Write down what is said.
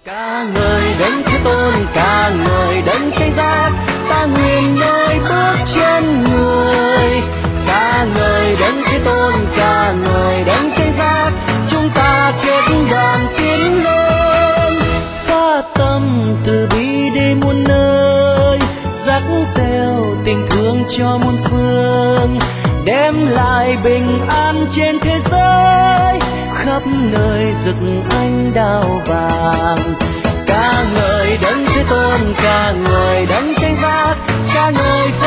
Ca ngợi đấng Thế Tôn, ca ngợi đấng Thánh Giá, ta nguyện nơi bước chân người. Ca ngợi đấng Thế Tôn, ca ngợi đấng Thánh Giá, chúng ta kết đoàn tiến lên. Phát tâm từ bi đi muôn nơi, dắt gieo tình thương cho muôn phương, đem lại bình an trên thế giới, khắp nơi rực ánh đao vàng. Ca ngợi đấng Thế Tôn, ca ngợi đấng Thánh Giá, ca ngợi